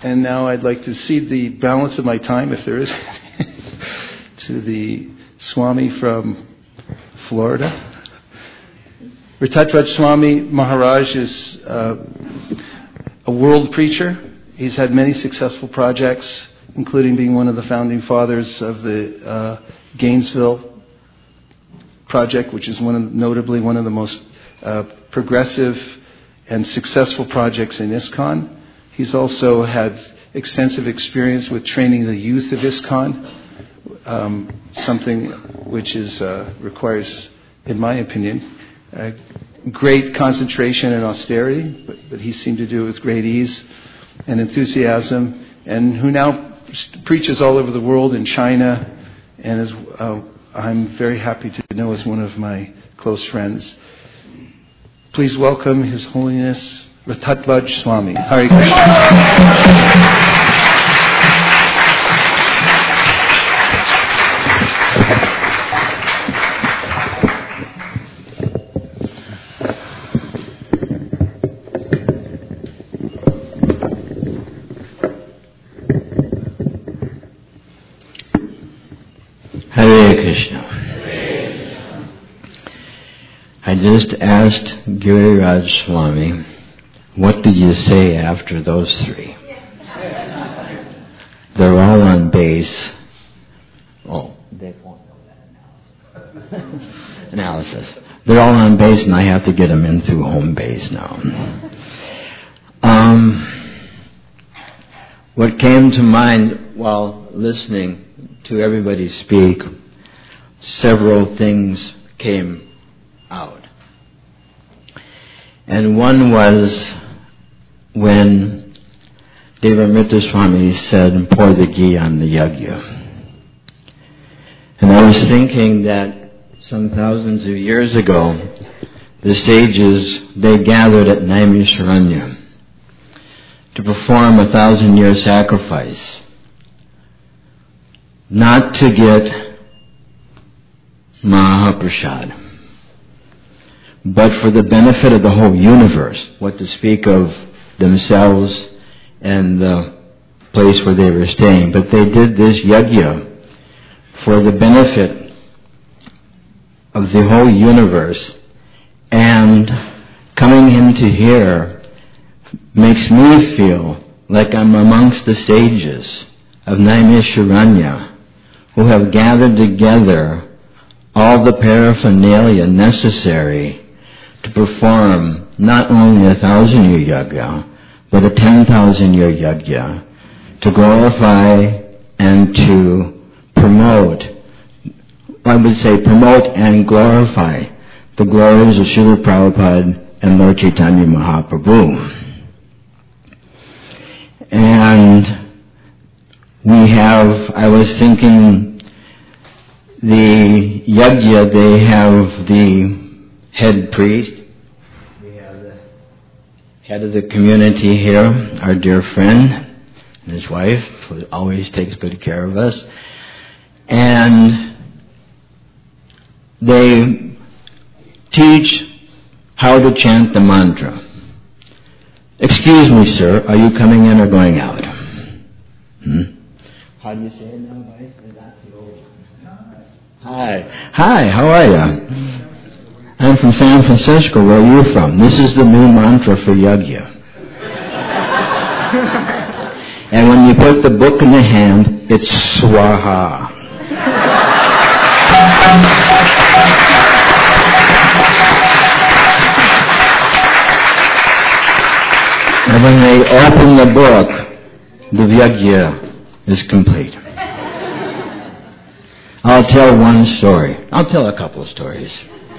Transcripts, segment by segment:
And now I'd like to cede the balance of my time, if there is, to the Swami from Florida. Ritatvaj Swami Maharaj is a world preacher. He's had many successful projects, including being one of the founding fathers of the Gainesville project, which is notably one of the most progressive and successful projects in ISKCON. He's also had extensive experience with training the youth of ISKCON, something which requires, in my opinion, great concentration and austerity, but he seemed to do it with great ease and enthusiasm, and who now preaches all over the world in China, and is I'm very happy to know as one of my close friends. Please welcome His Holiness Ritatvaj Swami. Hare Krishna. Hare Krishna. I just asked Giriraj Swami, what did you say after those three? They're all on base. Oh, they won't know that analysis. They're all on base, and I have to get them in through home base now. What came to mind while listening to everybody speak, several things came out. And one was when Devamrita Swami said, pour the ghee on the yajna. And I was thinking that some thousands of years ago, the sages, they gathered at Naimisharanya to perform a 1,000-year sacrifice, not to get Mahaprasad, but for the benefit of the whole universe, what to speak of themselves and the place where they were staying. But they did this yajna for the benefit of the whole universe, and coming into here makes me feel like I'm amongst the sages of Naimisharanya who have gathered together all the paraphernalia necessary to perform not only a 1,000-year yajna, but a 10,000-year yajna, to glorify and to promote, I would say promote and glorify the glories of Srila Prabhupada and Lord Chaitanya Mahaprabhu. And I was thinking, the yajna, they have the head priest. We have the head of the community here, our dear friend, and his wife, who always takes good care of us. And they teach how to chant the mantra. Excuse me, sir, are you coming in or going out? How do you say it now, Vice? That's the old one. Hi. Hi, how are you? I'm from San Francisco. Where are you from? This is the new mantra for yajna. And when you put the book in the hand, it's swaha. And when they open the book, the yajna is complete. I'll tell one story. I'll tell a couple of stories.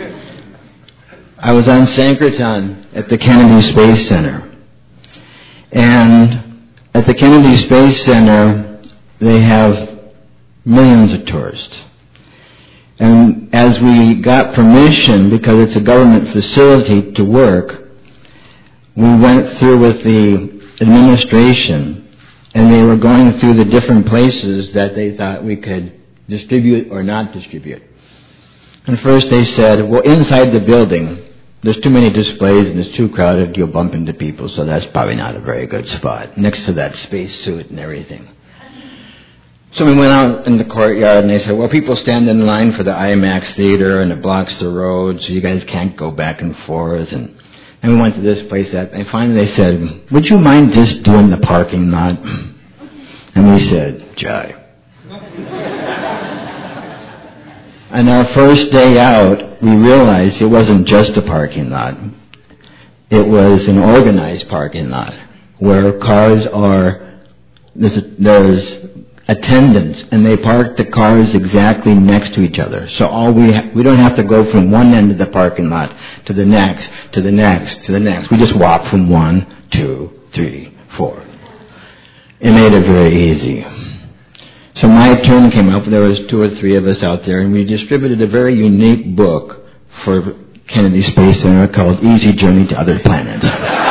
I was on Sankirtan at the Kennedy Space Center. And at the Kennedy Space Center, they have millions of tourists. And as we got permission, because it's a government facility to work, we went through with the administration, and they were going through the different places that they thought we could distribute or not distribute. And first they said, well, inside the building, there's too many displays and it's too crowded, you'll bump into people, so that's probably not a very good spot, next to that space suit and everything. So we went out in the courtyard and they said, well, people stand in line for the IMAX theater and it blocks the road, so you guys can't go back and forth. And we went to this place and finally they said, would you mind just doing the parking lot? And we said, Jai. And our first day out, we realized it wasn't just a parking lot. It was an organized parking lot where cars are, there's attendants, and they park the cars exactly next to each other. So we don't have to go from one end of the parking lot to the next, to the next, to the next. We just walk from 1, 2, 3, 4. It made it very easy. So my turn came up, there was 2 or 3 of us out there, and we distributed a very unique book for Kennedy Space Center called Easy Journey to Other Planets.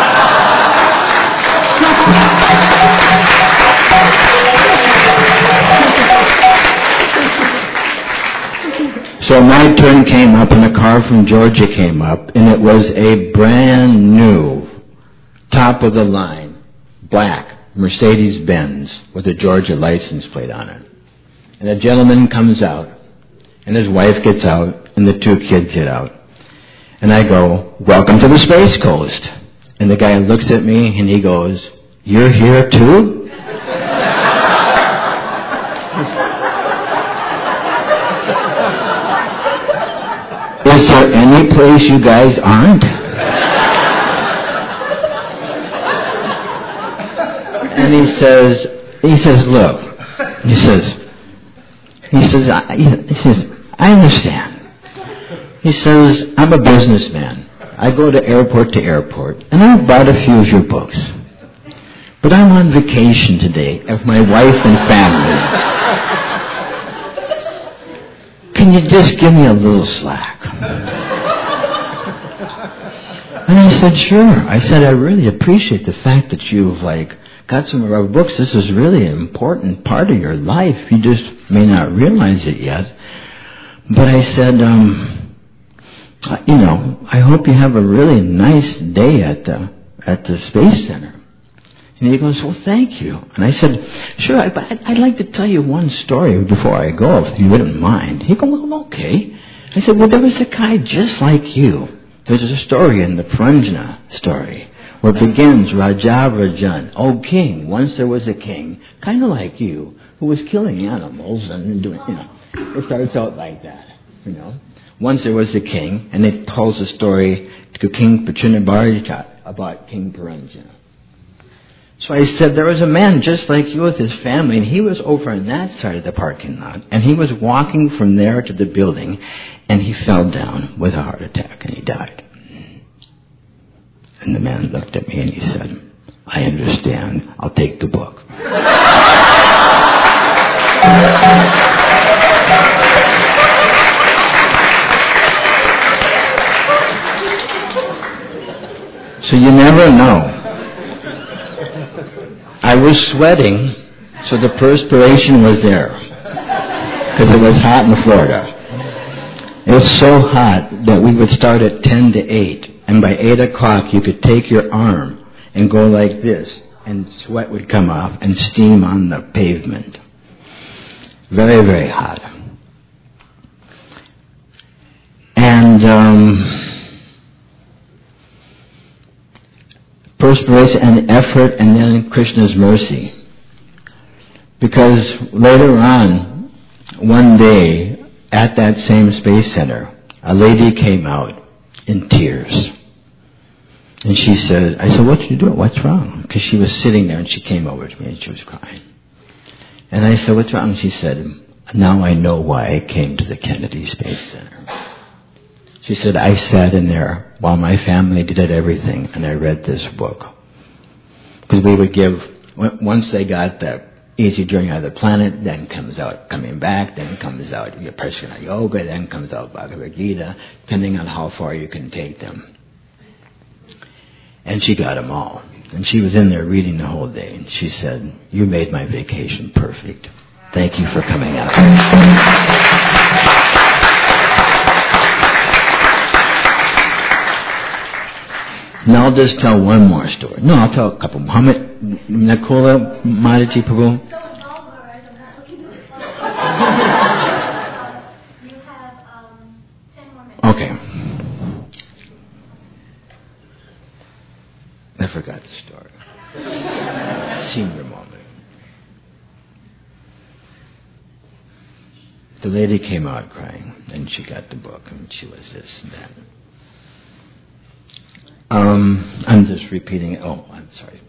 So my turn came up, and a car from Georgia came up, and it was a brand new, top-of-the-line, black Mercedes-Benz with a Georgia license plate on it. And a gentleman comes out, and his wife gets out, and the 2 kids get out. And I go, welcome to the Space Coast. And the guy looks at me, and he goes, you're here too? Is there any place you guys aren't? And he says, look, he says, I understand. He says, I'm a businessman. I go to airport, and I bought a few of your books. But I'm on vacation today with my wife and family. Can you just give me a little slack? And I said, sure. I said, I really appreciate the fact that you've got some of our books. This is really an important part of your life. You just may not realize it yet. But I said, I hope you have a really nice day at the Space Center. And he goes, well, thank you. And I said, sure, but I'd like to tell you one story before I go, if you wouldn't mind. He goes, well, okay. I said, well, there was a guy just like you. There's a story in the Purunjana story where it begins, Raja Rajan, O king, once there was a king, kind of like you, who was killing animals and doing, it starts out like that, Once there was a king, and it tells the story to King Pachunabharita about King Purunjana. So I said, there was a man just like you with his family, and he was over on that side of the parking lot, and he was walking from there to the building, and he fell down with a heart attack, and he died. And the man looked at me, and he said, I understand. I'll take the book. So you never know. I was sweating, so the perspiration was there, because it was hot in Florida. It was so hot that we would start at 10 to 8, and by 8 o'clock you could take your arm and go like this, and sweat would come off and steam on the pavement. Very, very hot. And perspiration and effort, and then Krishna's mercy. Because later on, one day, at that same space center, a lady came out in tears. And she said, I said, what you doing? What's wrong? Because she was sitting there and she came over to me and she was crying. And I said, what's wrong? And she said, now I know why I came to the Kennedy Space Center. She said, I sat in there while my family did everything, and I read this book. Because we would give, once they got the Easy Journey to Other Planet, then comes out Coming Back, then comes out Vipassana Yoga, then comes out Bhagavad Gita, depending on how far you can take them. And she got them all. And she was in there reading the whole day, and she said, you made my vacation perfect. Thank you for coming out. Now I'll just tell one more story. No, I'll tell a couple. Muhammad Nakula Madhiji Prabhu. So vulnerable, I'm not looking at the clock. You have 10 more minutes. Okay. I forgot the story. Senior moment. The lady came out crying, and she got the book, and she was this and that. I'm just repeating it. Oh, I'm sorry.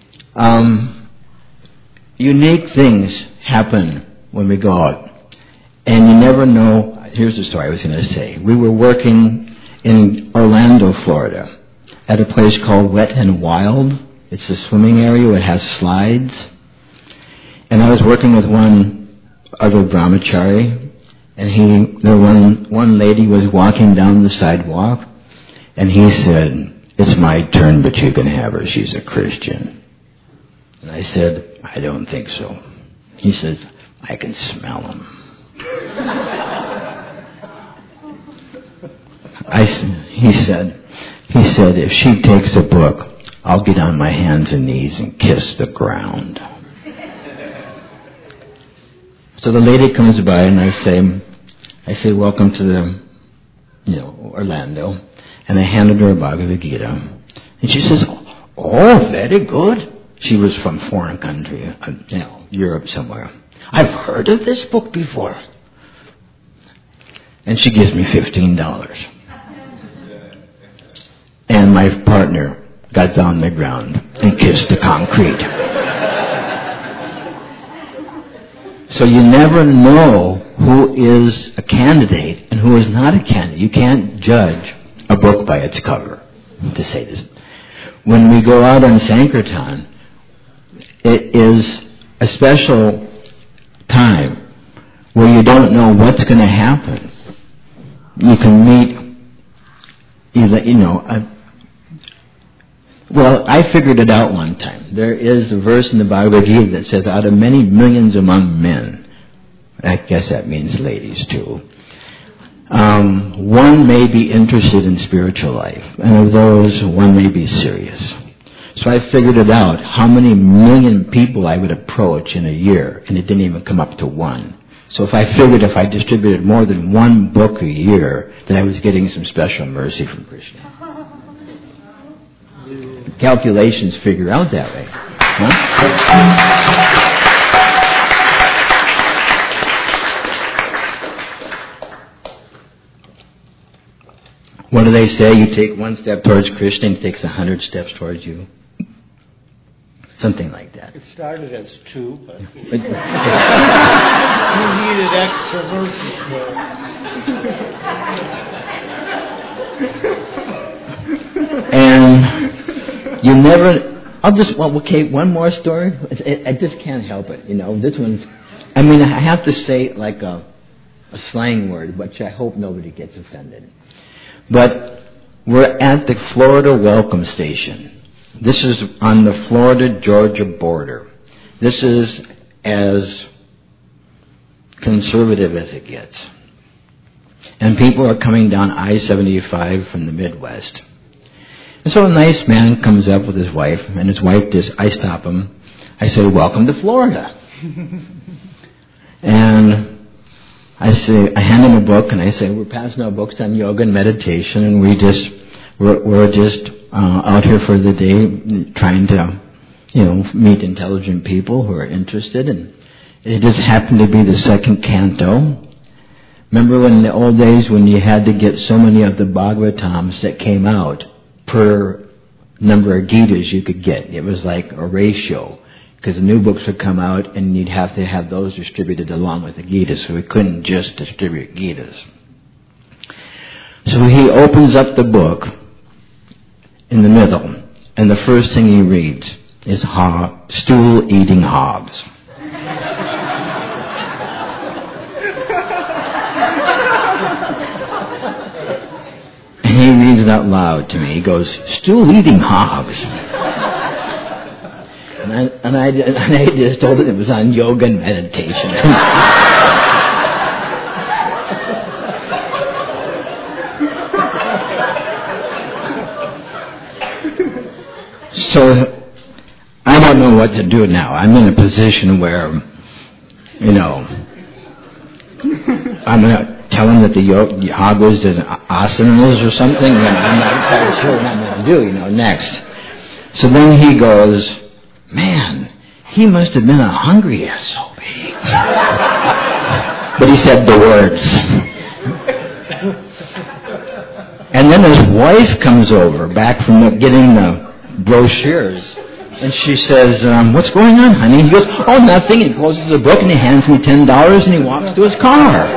Unique things happen when we go out, and you never know. Here's the story I was going to say. We were working in Orlando, Florida, at a place called Wet and Wild. It's a swimming area. It has slides. And I was working with one other brahmachari, and one lady was walking down the sidewalk, and he said, "It's my turn, but you can have her. She's a Christian." And I said, "I don't think so." He says, "I can smell them." He said, "If she takes a book, I'll get on my hands and knees and kiss the ground." So the lady comes by, and I say, "Welcome to the, Orlando." And I handed her a Bhagavad Gita. And she says, "Oh, very good." She was from foreign country, Europe somewhere. "I've heard of this book before." And she gives me $15. And my partner got down on the ground and kissed the concrete. So you never know who is a candidate and who is not a candidate. You can't judge a book by its cover, to say this. When we go out on Sankirtan, it is a special time where you don't know what's going to happen. You can meet, well, I figured it out one time. There is a verse in the Bhagavad Gita that says, out of many millions among men, I guess that means ladies too, one may be interested in spiritual life, and of those, one may be serious. So I figured it out, how many million people I would approach in a year, and it didn't even come up to one. So if I figured if I distributed more than one book a year, that I was getting some special mercy from Krishna. Calculations figure out that way. Huh? What do they say? You take one step towards Krishna and he takes 100 steps towards you. Something like that. It started as 2, but you needed extra mercy for it. And you never... one more story. I just can't help it, This one's... I have to say like a slang word, which I hope nobody gets offended. But we're at the Florida Welcome Station. This is on the Florida-Georgia border. This is as conservative as it gets. And people are coming down I-75 from the Midwest. And so a nice man comes up with his wife, and his wife I stop him. I say, "Welcome to Florida." And I hand him a book, and I say, "We're passing out books on yoga and meditation, and we're just out here for the day, trying to, meet intelligent people who are interested." And it just happened to be the second canto. Remember in the old days when you had to get so many of the Bhagavatams that came out per number of Gitas you could get? It was like a ratio, because the new books would come out and you'd have to have those distributed along with the Gitas, so we couldn't just distribute Gitas. So he opens up the book in the middle, and the first thing he reads is stool-eating hogs. And he reads it out loud to me. He goes, "Stool-eating hogs." And I just told him it was on yoga and meditation. So I don't know what to do now. I'm in a position where, I'm going to tell him that the yoga is an asanas or something, and I'm not quite sure what I'm going to do, next. So then he goes, man, he must have been a hungry SOB. But he said the words. And then his wife comes over, back from getting the brochures, and she says, what's going on, honey? He goes, oh, nothing. And he closes the book, and he hands me $10, and he walks to his car.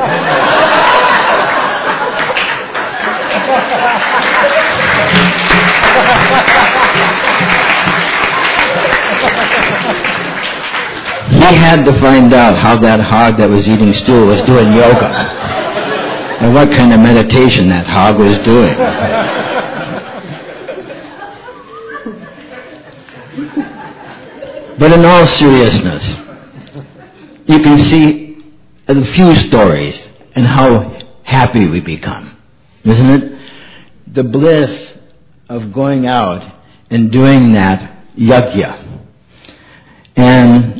He had to find out how that hog that was eating stew was doing yoga, and what kind of meditation that hog was doing. But in all seriousness, you can see a few stories and how happy we become, isn't it? The bliss of going out and doing that yajna. And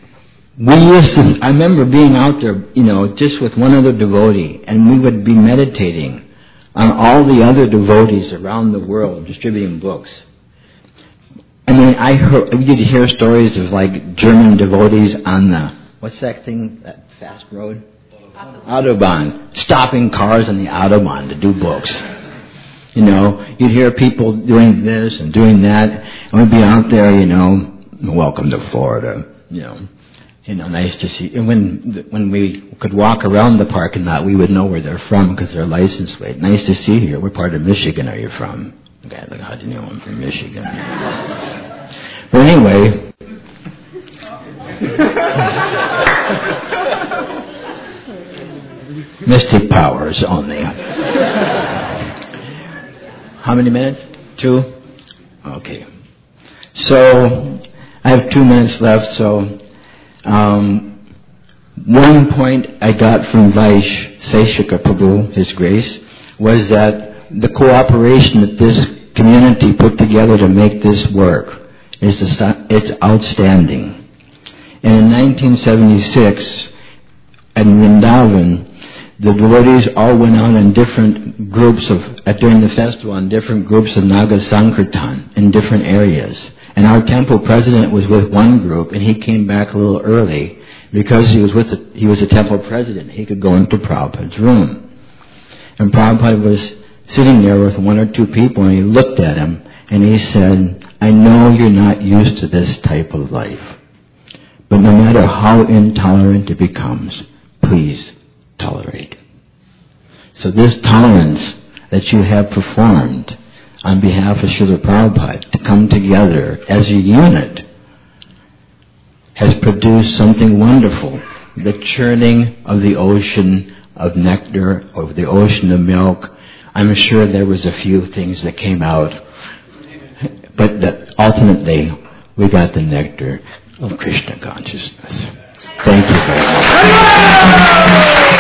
I remember being out there, just with one other devotee, and we would be meditating on all the other devotees around the world distributing books. I mean, you'd hear stories of like German devotees on what's that thing, that fast road? Autobahn. Stopping cars on the Autobahn to do books. You'd hear people doing this and doing that, and we'd be out there, welcome to Florida, nice to see. And when we could walk around the parking lot, we would know where they're from because they're license plate. Nice to see you. What part of Michigan are you from? Okay, look, how do you know I'm from Michigan? But anyway, mystic powers only. How many minutes? 2? Okay. So I have 2 minutes left, so one point I got from Vaish Seshika Prabhu, His Grace, was that the cooperation that this community put together to make this work it's outstanding. And in 1976, in Vrindavan, the devotees all went out in different groups during the festival, in different groups of Naga Sankirtan in different areas. And our temple president was with one group, and he came back a little early because he was a temple president. He could go into Prabhupada's room. And Prabhupada was sitting there with 1 or 2 people, and he looked at him, and he said, I know you're not used to this type of life, but no matter how intolerant it becomes, please tolerate. So this tolerance that you have performed on behalf of Srila Prabhupada to come together as a unit has produced something wonderful. The churning of the ocean of nectar, of the ocean of milk. I'm sure there was a few things that came out, but that ultimately we got the nectar of Krishna consciousness. Thank you very much.